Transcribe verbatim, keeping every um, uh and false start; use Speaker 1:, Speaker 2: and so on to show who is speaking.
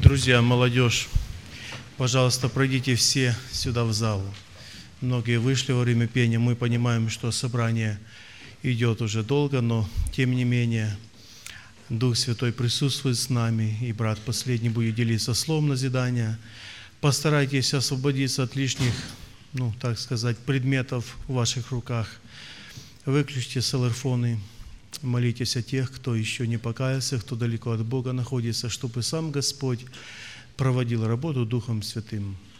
Speaker 1: Друзья, молодежь, пожалуйста, пройдите все сюда в залу. Многие вышли во время пения. Мы понимаем, что собрание идет уже долго, но тем не менее Дух Святой присутствует с нами, и брат последний будет делиться словом назидания. Постарайтесь освободиться от лишних, ну, так сказать, предметов в ваших руках. Выключите селфоны, молитесь о тех, кто еще не покаялся, кто далеко от Бога находится, чтобы сам Господь проводил работу Духом Святым.